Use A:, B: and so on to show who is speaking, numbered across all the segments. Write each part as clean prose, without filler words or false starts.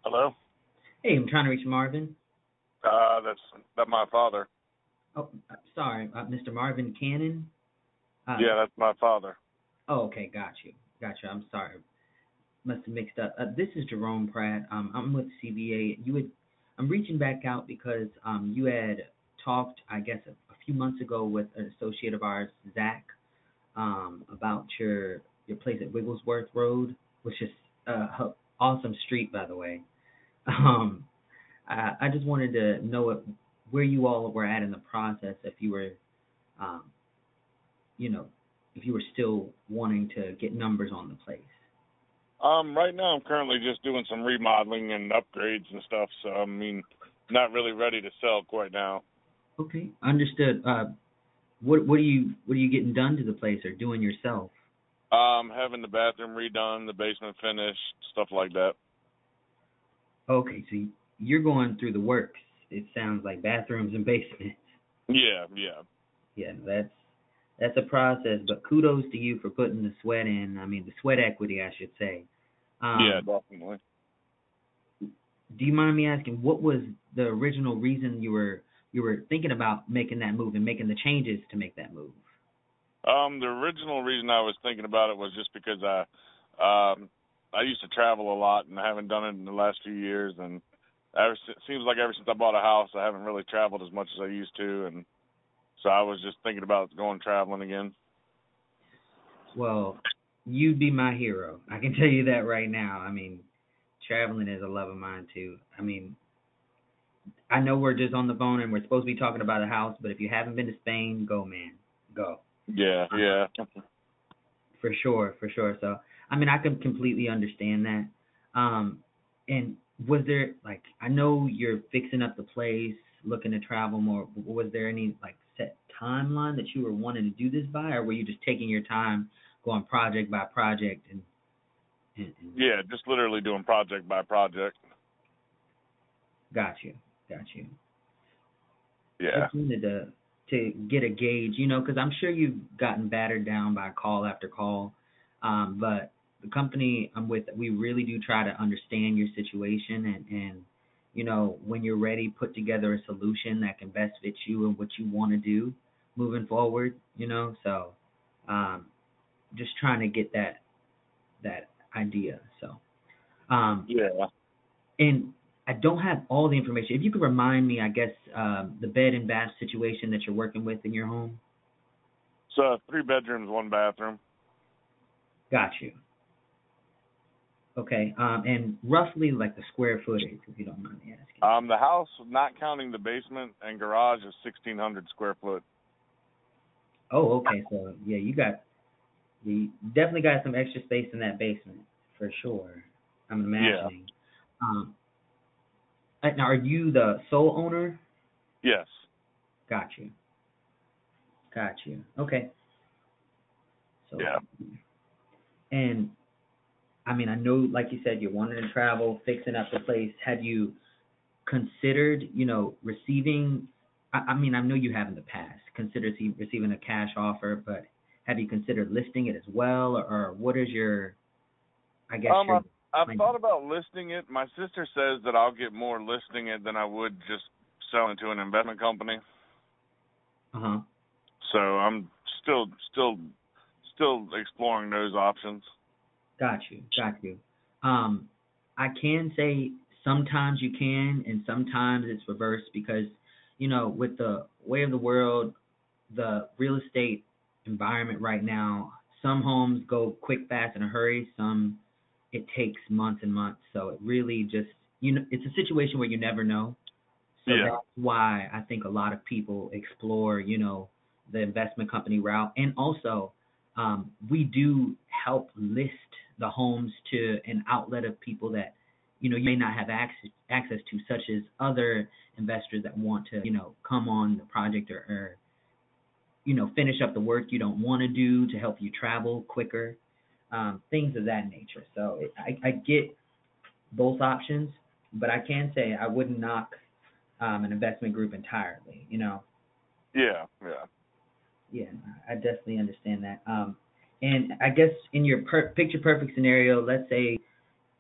A: Hello?
B: Hey, I'm trying to reach Marvin.
A: That's my father.
B: Oh, sorry, Mr. Marvin Cannon. Uh,
A: Yeah, that's my father.
B: oh, okay, got you. I'm sorry, must have mixed up. This is Jerome Pratt. I'm with CBA. I'm reaching back out because you had talked, I guess, a few months ago with an associate of ours, Zach, about your place at Wigglesworth Road, which is awesome street, by the way. Um, I just wanted to know where you all were at in the process, if you were, um, you know, if you were still wanting to get numbers on the place.
A: Right now I'm currently just doing some remodeling and upgrades and stuff, so I mean, not really ready to sell quite now.
B: Okay, understood. What are you getting done to the place or doing yourself?
A: Having the bathroom redone, the basement finished, stuff like that.
B: Okay, so you're going through the works. It sounds like bathrooms and basements.
A: Yeah, yeah.
B: Yeah, that's a process, but kudos to you for putting the sweat in. I mean, the sweat equity, I should say.
A: Yeah,
B: Um,
A: definitely.
B: do you mind me asking what was the original reason you were thinking about making that move and making the changes to make that move?
A: The original reason I was thinking about it was just because I used to travel a lot and I haven't done it in the last few years, and it seems like ever since I bought a house, I haven't really traveled as much as I used to, and so I was just thinking about going traveling again.
B: Well, you'd be my hero. I can tell you that right now. I mean, traveling is a love of mine too. I mean, I know we're just on the phone and we're supposed to be talking about a house, but if you haven't been to Spain, go, man, go.
A: Yeah, yeah.
B: For sure, for sure. So, I mean, I can completely understand that. And was there like I know you're fixing up the place, looking to travel more. Was there any like set timeline that you were wanting to do this by, or were you just taking your time, going project by project and
A: Yeah, just literally doing project by project.
B: got you, got you.
A: Yeah.
B: Just wanted to get a gauge, because I'm sure you've gotten battered down by call after call. But the company I'm with, we really do try to understand your situation and when you're ready, put together a solution that can best fit you and what you want to do moving forward. So um, just trying to get that idea. So um,
A: Yeah.
B: and I don't have all the information. If you could remind me, I guess, the bed and bath situation that you're working with in your home.
A: So 3 bedrooms, 1 bathroom.
B: Got you. Okay. And roughly like the square footage, if you don't mind me asking.
A: The house, not counting the basement and garage, is 1,600 square foot.
B: Oh, okay. So yeah, you definitely got some extra space in that basement for sure. I'm
A: Yeah.
B: imagining. Um, now, are you the sole owner?
A: Yes.
B: Got you. Got you. Okay. So,
A: Yeah.
B: and I mean, I know, like you said, you're wanting to travel, fixing up the place. Have you considered, receiving? I mean, I know you have in the past considered receiving a cash offer, but have you considered listing it as well, or what is your, I guess
A: Um,
B: your
A: I've, I've
B: plan?
A: thought about listing it. My sister says that I'll get more listing it than I would just selling to an investment company.
B: Uh huh.
A: So I'm still, still, still exploring those options.
B: Got you. Got you. Um, I can say sometimes you can, and sometimes it's reversed because, with the way of the world, the real estate environment right now, some homes go quick, fast, in a hurry. Some it takes months and months. So it really just, it's a situation where you never know. So
A: Yeah.
B: that's why I think a lot of people explore, the investment company route. And also, we do help list the homes to an outlet of people that, you may not have access to, such as other investors that want to, come on the project or finish up the work you don't want to do to help you travel quicker, things of that nature. So I get both options, but I can say I wouldn't knock an investment group entirely.
A: Yeah. Yeah.
B: Yeah, I definitely understand that. And I guess in your picture perfect scenario, let's say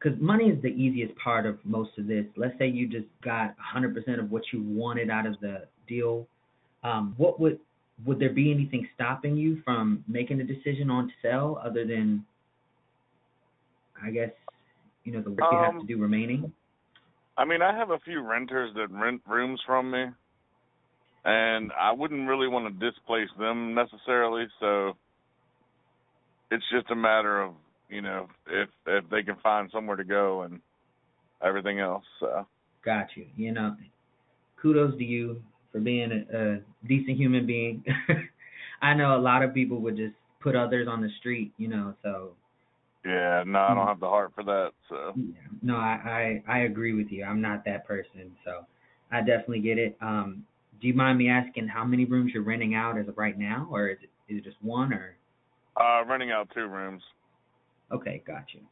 B: because money is the easiest part of most of this. Let's say you just got 100% of what you wanted out of the deal. What would there be anything stopping you from making a decision on to sell other than, I guess, the work you have to do remaining?
A: I mean, I have a few renters that rent rooms from me, and I wouldn't really want to displace them necessarily. So it's just a matter of, if they can find somewhere to go and everything else. So.
B: Got you. Kudos to you for being a decent human being. I know a lot of people would just put others on the street, so.
A: Yeah, no, I don't have the heart for that. So.
B: Yeah, no, I agree with you. I'm not that person, so I definitely get it. Do you mind me asking how many rooms you're renting out as of right now, or is it just one, or?
A: Renting out 2 rooms.
B: Okay, got you.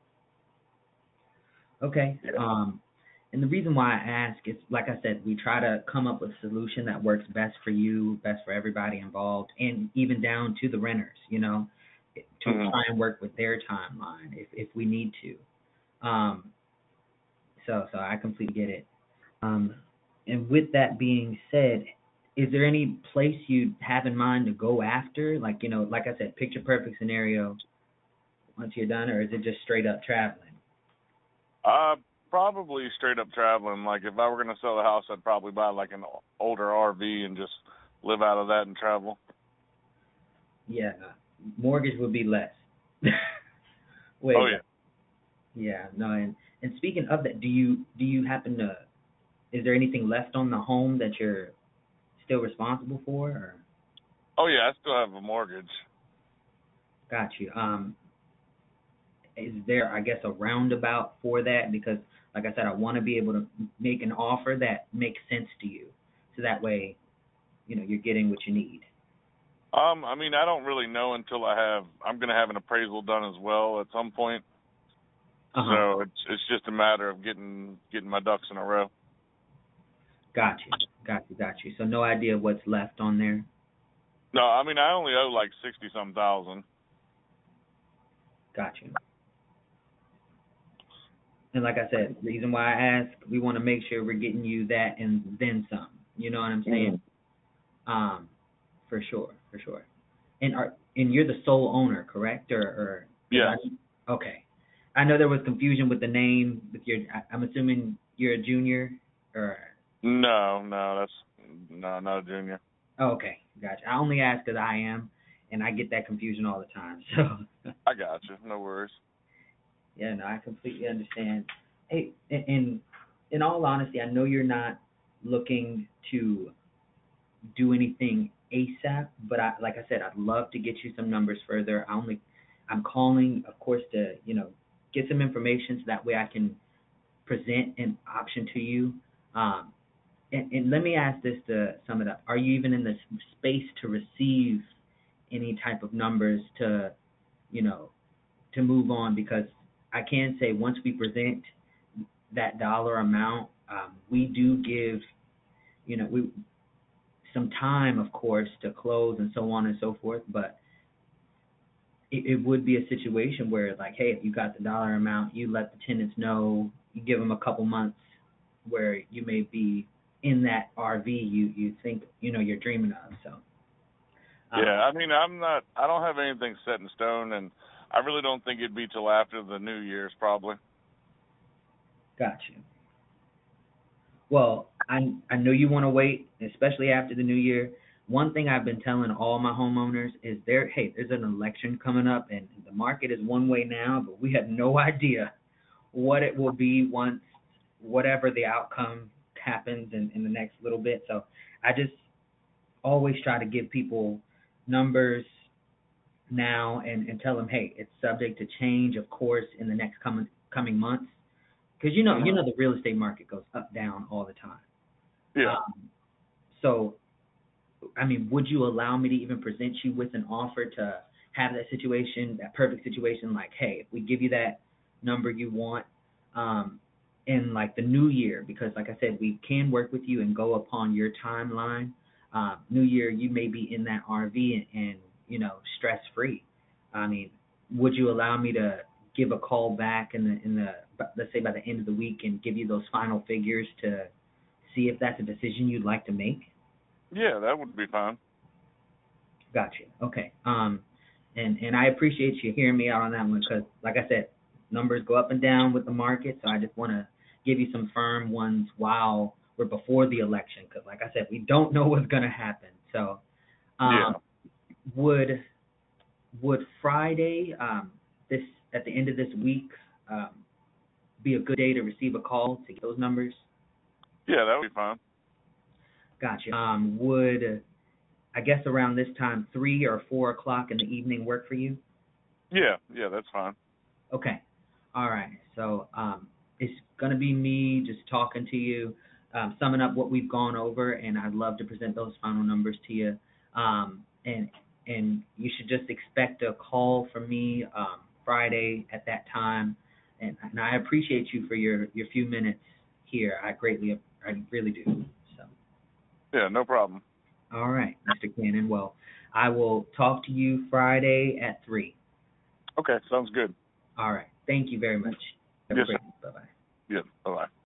B: Okay.
A: Yeah.
B: And the reason why I ask is, like I said, we try to come up with a solution that works best for you, best for everybody involved, and even down to the renters, to try and work with their timeline if we need to. So I completely get it. And with that being said, is there any place you have in mind to go after? Like, like I said, picture perfect scenario once you're done, or is it just straight up traveling?
A: Probably straight up traveling. Like, if I were going to sell the house, I'd probably buy like an older RV and just live out of that and travel.
B: Yeah, mortgage would be less.
A: Wait. Oh, yeah.
B: Yeah, no, and speaking of that, do you happen to, is there anything left on the home that you're still responsible for? Or?
A: Oh, yeah, I still have a mortgage.
B: Got you. Is there, I guess, a roundabout for that? Because, like I said, I want to be able to make an offer that makes sense to you, so that way, you're getting what you need.
A: I mean, I don't really know until I'm going to have an appraisal done as well at some point. So it's just a matter of getting my ducks in a row.
B: Got you. So no idea what's left on there?
A: No, I mean, I only owe like 60-some thousand.
B: Got you. And like I said, the reason why I ask, we want to make sure we're getting you that and then some. You know what I'm saying? For sure. And you're the sole owner, correct? Or
A: yeah.
B: Okay. I know there was confusion with the name. I'm assuming you're a junior, or?
A: No, not a junior.
B: Oh, okay, gotcha. I only ask because I am, and I get that confusion all the time. So.
A: I got you. No worries.
B: Yeah, no, I completely understand. Hey, in all honesty, I know you're not looking to do anything ASAP, but like I said, I'd love to get you some numbers further. I'm calling, of course, to get some information so that way I can present an option to you. And let me ask this to sum it up: are you even in the space to receive any type of numbers to move on? Because I can say once we present that dollar amount, we do give we some time, of course, to close and so on and so forth, but it would be a situation where, like, hey, if you got the dollar amount, you let the tenants know, you give them a couple months where you may be in that RV you think you're dreaming of. So
A: yeah, I mean, I don't have anything set in stone, and I really don't think it'd be till after the New Year's probably.
B: Got you. Well, I know you want to wait, especially after the New Year. One thing I've been telling all my homeowners is there's an election coming up, and the market is one way now, but we have no idea what it will be once whatever the outcome happens in the next little bit. So I just always try to give people numbers now and tell them, hey, it's subject to change, of course, in the next coming months, because the real estate market goes up, down all the time.
A: Yeah.
B: So, I mean, would you allow me to even present you with an offer to have that situation, that perfect situation, like, hey, if we give you that number you want in like the new year, because like I said, we can work with you and go upon your timeline. New year, you may be in that RV and stress free. I mean, would you allow me to give a call back in the let's say by the end of the week, and give you those final figures to see if that's a decision you'd like to make?
A: Yeah, that would be fine.
B: Gotcha. Okay. And I appreciate you hearing me out on that one because, like I said, numbers go up and down with the market, so I just want to give you some firm ones while we're before the election because, like I said, we don't know what's going to happen. So,
A: Yeah.
B: would Friday, this at the end of this week, be a good day to receive a call to get those numbers?
A: Yeah, that would be fine.
B: Gotcha. Would I guess around this time, 3 or 4 o'clock in the evening work for you?
A: Yeah, that's fine.
B: Okay. All right. So it's going to be me just talking to you, summing up what we've gone over, and I'd love to present those final numbers to you. And you should just expect a call from me Friday at that time. And I appreciate you for your few minutes here. I really do. So.
A: Yeah, no problem.
B: All right, Mr. Cannon. Well, I will talk to you Friday at 3.
A: Okay, sounds good.
B: All right. Thank you very much. Have
A: Yes,
B: a great
A: sir.
B: day. Bye-bye.
A: Yeah, bye-bye.